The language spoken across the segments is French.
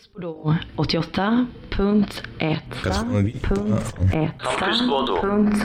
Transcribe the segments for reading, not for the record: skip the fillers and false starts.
Bordeaux 88.1. Campus Bordeaux.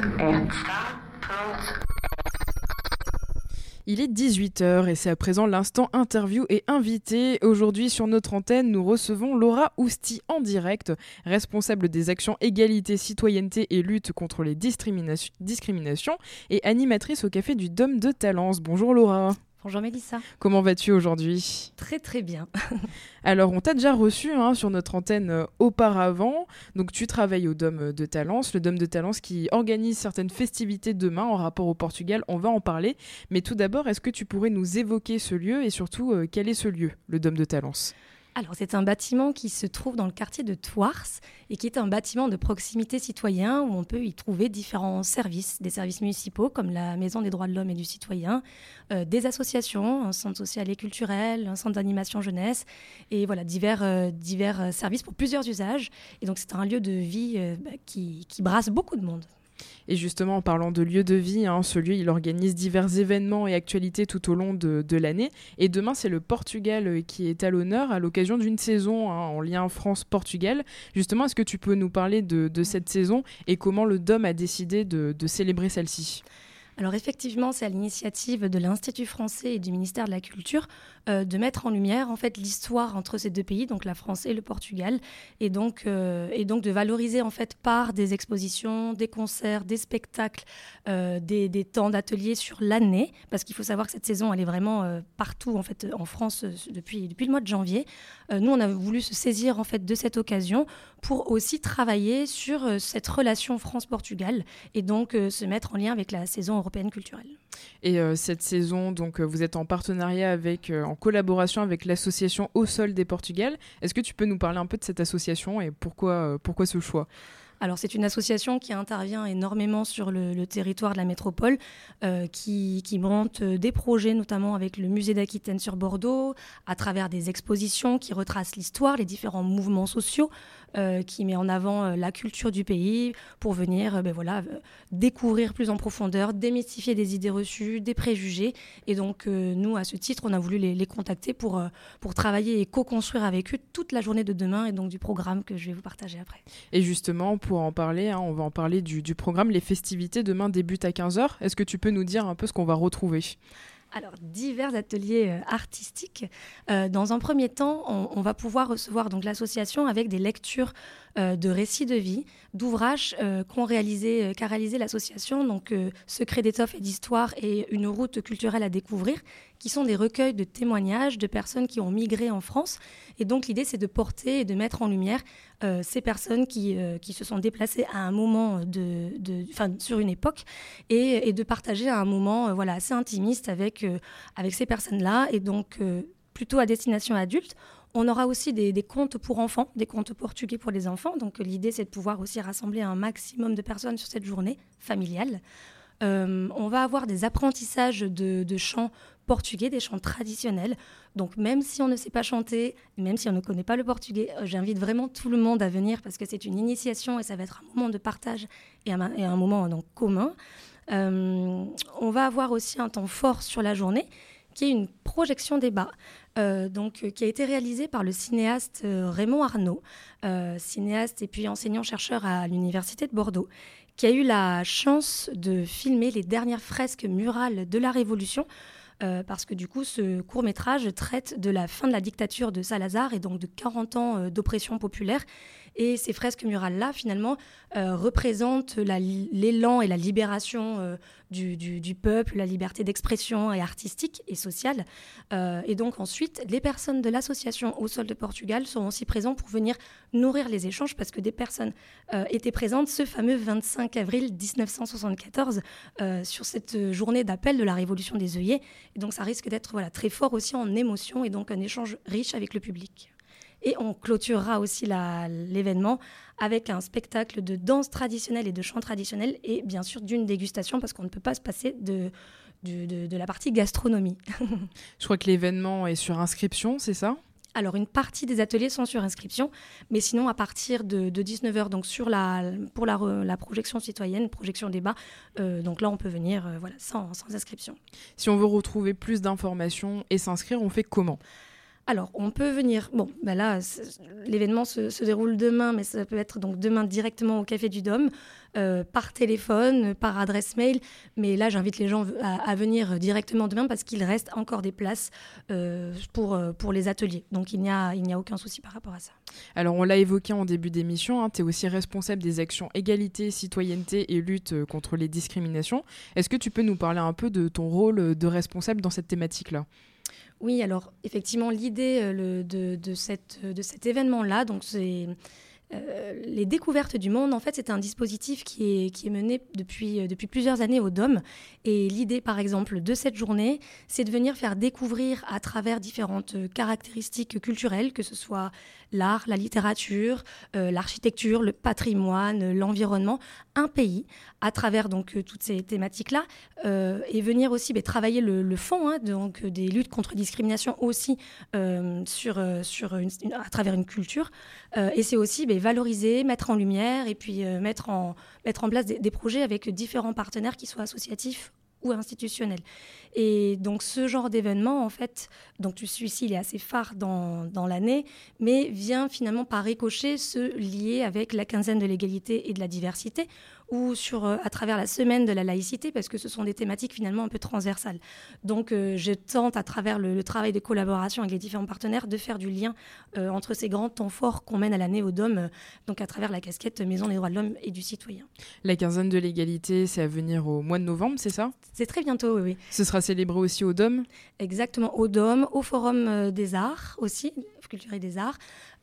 Il est 18h et c'est à présent l'instant interview et invité. Aujourd'hui sur notre antenne, nous recevons Laura Ousti en direct, responsable des actions égalité, citoyenneté et lutte contre les discriminations et animatrice au Café du Dôme de Talence. Bonjour Laura. Bonjour Mélissa. Comment vas-tu aujourd'hui ? Très très bien. Alors on t'a déjà reçu sur notre antenne auparavant, donc tu travailles au Dôme de Talence, le Dôme de Talence qui organise certaines festivités demain en rapport au Portugal, on va en parler. Mais tout d'abord, est-ce que tu pourrais nous évoquer ce lieu et surtout quel est ce lieu, le Dôme de Talence ? Alors c'est un bâtiment qui se trouve dans le quartier de Thouars et qui est un bâtiment de proximité citoyen où on peut y trouver différents services, des services municipaux comme la Maison des droits de l'homme et du citoyen, des associations, un centre social et culturel, un centre d'animation jeunesse et voilà divers services pour plusieurs usages. Et donc c'est un lieu de vie qui brasse beaucoup de monde. Et justement, en parlant de lieu de vie, ce lieu, il organise divers événements et actualités tout au long de l'année. Et demain, c'est le Portugal qui est à l'honneur à l'occasion d'une saison en lien France-Portugal. Justement, est-ce que tu peux nous parler de cette saison et comment le Dôme a décidé de célébrer celle-ci ? Alors effectivement, c'est à l'initiative de l'Institut français et du ministère de la Culture de mettre en lumière en fait l'histoire entre ces deux pays, donc la France et le Portugal, et donc de valoriser en fait par des expositions, des concerts, des spectacles, des temps d'ateliers sur l'année, parce qu'il faut savoir que cette saison elle est vraiment partout en fait en France depuis le mois de janvier. Nous on a voulu se saisir en fait de cette occasion pour aussi travailler sur cette relation France-Portugal et donc se mettre en lien avec la saison européenne culturelle. Et cette saison, donc vous êtes en partenariat en collaboration avec l'association Au Sol des Portugal. Est-ce que tu peux nous parler un peu de cette association et pourquoi ce choix ? Alors c'est une association qui intervient énormément sur le territoire de la métropole, qui monte des projets notamment avec le musée d'Aquitaine sur Bordeaux, à travers des expositions qui retracent l'histoire, les différents mouvements sociaux, qui met en avant la culture du pays pour venir découvrir plus en profondeur, démystifier des idées reçues, des préjugés. Et donc nous, à ce titre, on a voulu les contacter pour travailler et co-construire avec eux toute la journée de demain et donc du programme que je vais vous partager après. Et justement, pour en parler, on va en parler du programme. Les festivités demain débutent à 15h. Est-ce que tu peux nous dire un peu ce qu'on va retrouver ? Alors, divers ateliers artistiques. Dans un premier temps, on va pouvoir recevoir donc, l'association avec des lectures de récits de vie, d'ouvrages qu'a réalisé l'association, donc Secrets d'étoffe et d'histoire et une route culturelle à découvrir, qui sont des recueils de témoignages de personnes qui ont migré en France. Et donc, l'idée, c'est de porter et de mettre en lumière ces personnes qui se sont déplacées à un moment sur une époque et de partager à un moment assez intimiste avec ces personnes-là. Et donc, plutôt à destination adulte. On aura aussi des contes pour enfants, des contes portugais pour les enfants. Donc l'idée, c'est de pouvoir aussi rassembler un maximum de personnes sur cette journée familiale. On va avoir des apprentissages de chants portugais, des chants traditionnels. Donc même si on ne sait pas chanter, même si on ne connaît pas le portugais, j'invite vraiment tout le monde à venir parce que c'est une initiation et ça va être un moment de partage et un moment donc, commun. On va avoir aussi un temps fort sur la journée qui est une projection débat, qui a été réalisée par le cinéaste Raymond Arnaud, cinéaste et puis enseignant-chercheur à l'Université de Bordeaux, qui a eu la chance de filmer les dernières fresques murales de la Révolution, parce que du coup, ce court-métrage traite de la fin de la dictature de Salazar et donc de 40 ans d'oppression populaire. Et ces fresques murales-là, finalement, représentent l'élan et la libération du peuple, la liberté d'expression et artistique et sociale. Et donc ensuite, les personnes de l'association Au Sol de Portugal seront aussi présentes pour venir nourrir les échanges parce que des personnes étaient présentes ce fameux 25 avril 1974 sur cette journée d'appel de la Révolution des œillets. Et donc ça risque d'être très fort aussi en émotion et donc un échange riche avec le public. Et on clôturera aussi l'événement avec un spectacle de danse traditionnelle et de chant traditionnel et bien sûr d'une dégustation parce qu'on ne peut pas se passer de la partie gastronomie. Je crois que l'événement est sur inscription, c'est ça ? Alors, une partie des ateliers sont sur inscription, mais sinon, à partir de 19h, donc pour la projection citoyenne, projection débat, donc là, on peut venir sans inscription. Si on veut retrouver plus d'informations et s'inscrire, on fait comment ? Alors, on peut venir. Bon, ben là, l'événement se déroule demain, mais ça peut être donc demain directement au Café du Dôme, par téléphone, par adresse mail. Mais là, j'invite les gens à venir directement demain parce qu'il reste encore des places pour les ateliers. Donc, il n'y a aucun souci par rapport à ça. Alors, on l'a évoqué en début d'émission, hein, tu es aussi responsable des actions égalité, citoyenneté et lutte contre les discriminations. Est-ce que tu peux nous parler un peu de ton rôle de responsable dans cette thématique-là ? Oui, alors effectivement, l'idée de cet événement-là, donc c'est les découvertes du monde. En fait, c'est un dispositif qui est mené depuis plusieurs années au Dôme. Et l'idée, par exemple, de cette journée, c'est de venir faire découvrir à travers différentes caractéristiques culturelles, que ce soit l'art, la littérature, l'architecture, le patrimoine, l'environnement, un pays, à travers donc toutes ces thématiques-là, et venir aussi travailler le fond, hein, donc des luttes contre discrimination aussi à travers une culture. Et c'est aussi valoriser, mettre en lumière et puis mettre en place des projets avec différents partenaires qui soient associatifs ou institutionnels. Et donc ce genre d'événement, en fait, donc celui-ci, il est assez phare dans l'année, mais vient finalement par ricochet se lier avec la quinzaine de l'égalité et de la diversité, ou à travers la semaine de la laïcité, parce que ce sont des thématiques finalement un peu transversales. Donc je tente à travers le travail de collaboration avec les différents partenaires de faire du lien entre ces grands temps forts qu'on mène à l'année au Dôme, donc à travers la casquette Maison des droits de l'homme et du citoyen. La quinzaine de l'égalité, c'est à venir au mois de novembre, c'est ça ? C'est très bientôt, oui. Ce sera célébré aussi au Dôme ? Exactement, au Dôme, au Forum des Arts aussi, culture et des arts.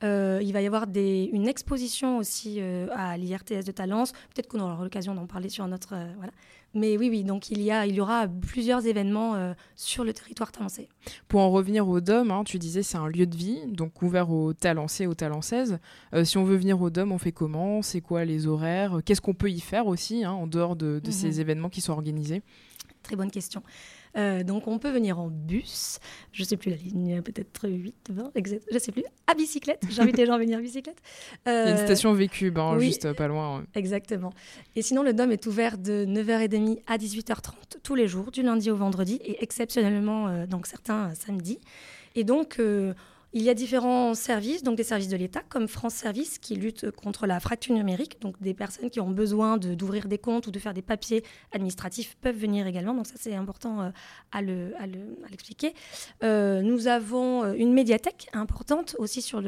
Il va y avoir une exposition aussi à l'IRTS de Talence. Peut-être qu'on aura l'occasion d'en parler sur notre... voilà. Mais oui, donc il y aura plusieurs événements sur le territoire talençais. Pour en revenir au Dôme, hein, tu disais c'est un lieu de vie, donc ouvert aux Talençais, aux Talancaises. Si on veut venir au Dôme, on fait comment ? C'est quoi les horaires ? Qu'est-ce qu'on peut y faire aussi, hein, en dehors de ces événements qui sont organisés ? Très bonne question. Donc on peut venir en bus, je ne sais plus la ligne, peut-être 8, 20, exact, je ne sais plus, à bicyclette, j'invite les gens à venir à bicyclette. Il y a une station Vécube, hein, oui, juste pas loin. Exactement. Et sinon le Dôme est ouvert de 9h30 à 18h30 tous les jours, du lundi au vendredi, et exceptionnellement donc certains samedis. Et donc il y a différents services, donc des services de l'État, comme France Service, qui lutte contre la fracture numérique. Donc des personnes qui ont besoin d'ouvrir des comptes ou de faire des papiers administratifs peuvent venir également. Donc ça, c'est important à l'expliquer. Nous avons une médiathèque importante aussi sur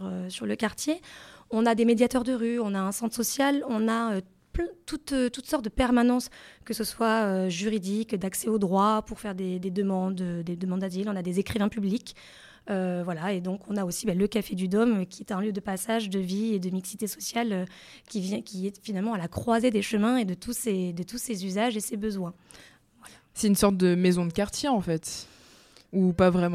le quartier. On a des médiateurs de rue, on a un centre social, on a toutes sortes de permanences, que ce soit juridiques, d'accès au droit, pour faire des demandes d'asile. On a des écrivains publics. Voilà, et donc on a aussi le Café du Dôme, qui est un lieu de passage, de vie et de mixité sociale qui est finalement à la croisée des chemins et de tous ces usages et ses besoins. Voilà. C'est une sorte de maison de quartier en fait, ou pas vraiment ?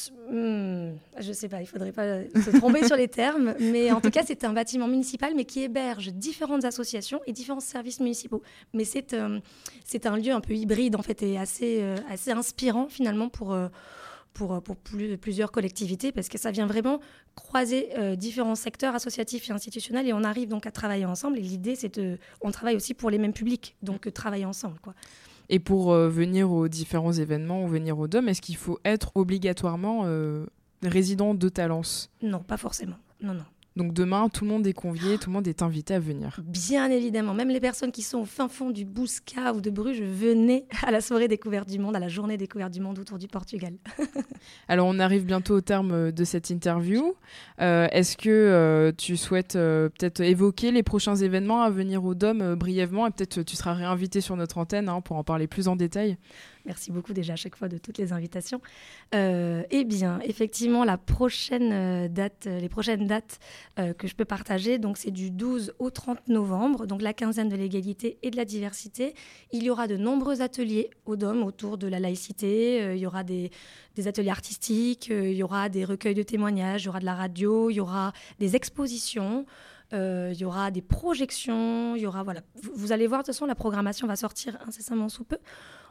Je sais pas, il faudrait pas se tromper sur les termes, mais en tout cas c'est un bâtiment municipal mais qui héberge différentes associations et différents services municipaux. Mais c'est un lieu un peu hybride en fait et assez inspirant finalement pour plusieurs collectivités, parce que ça vient vraiment croiser différents secteurs associatifs et institutionnels, et on arrive donc à travailler ensemble. Et l'idée, on travaille aussi pour les mêmes publics, donc travailler ensemble, quoi. Et pour venir aux différents événements ou venir au Dôme, est-ce qu'il faut être obligatoirement résident de Talence ? Non, pas forcément. Non. Donc demain, tout le monde est convié, tout le monde est invité à venir. Bien évidemment, même les personnes qui sont au fin fond du Bouscat ou de Bruges, venez à la soirée découverte du monde, à la journée découverte du monde autour du Portugal. Alors on arrive bientôt au terme de cette interview. Est-ce que tu souhaites peut-être évoquer les prochains événements à venir au Dôme brièvement, et peut-être tu seras réinvité sur notre antenne pour en parler plus en détail ? Merci beaucoup déjà à chaque fois de toutes les invitations. Eh bien, effectivement, les prochaines dates que je peux partager, donc c'est du 12 au 30 novembre, donc la quinzaine de l'égalité et de la diversité. Il y aura de nombreux ateliers au Dôme autour de la laïcité. Il y aura des ateliers artistiques, il y aura des recueils de témoignages, il y aura de la radio, il y aura des expositions. Il y aura des projections, il y aura, voilà. Vous allez voir, de toute façon, la programmation va sortir incessamment sous peu.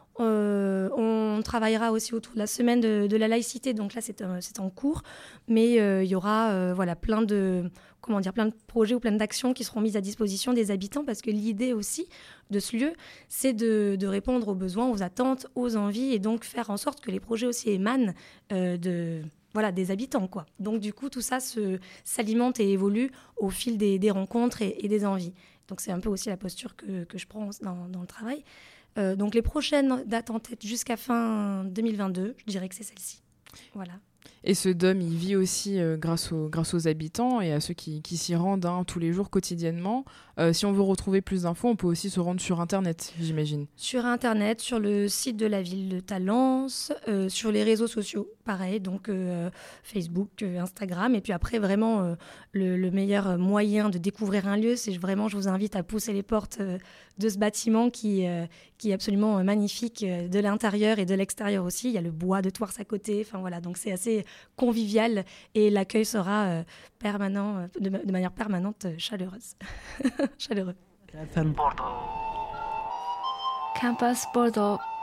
On travaillera aussi autour de la semaine de la laïcité, donc là c'est en cours, mais il y aura plein de projets ou plein d'actions qui seront mises à disposition des habitants, parce que l'idée aussi de ce lieu, c'est de répondre aux besoins, aux attentes, aux envies, et donc faire en sorte que les projets aussi émanent des habitants, quoi. Donc du coup, tout ça s'alimente et évolue au fil des rencontres et des envies. Donc c'est un peu aussi la posture que je prends dans le travail. Donc les prochaines dates en tête jusqu'à fin 2022, je dirais que c'est celle-ci. Voilà. Et ce DOM, il vit aussi grâce aux habitants et à ceux qui s'y rendent tous les jours, quotidiennement. Si on veut retrouver plus d'infos, on peut aussi se rendre sur Internet, j'imagine. Sur Internet, sur le site de la ville de Talence, sur les réseaux sociaux, pareil, donc Facebook, Instagram. Et puis après, vraiment, le meilleur moyen de découvrir un lieu, c'est vraiment, je vous invite à pousser les portes de ce bâtiment qui est absolument magnifique de l'intérieur et de l'extérieur aussi. Il y a le bois de Thouars à côté. Enfin voilà, donc c'est assez convivial et l'accueil sera permanent, de manière permanente chaleureuse. Chaleureux. Campus Bordeaux.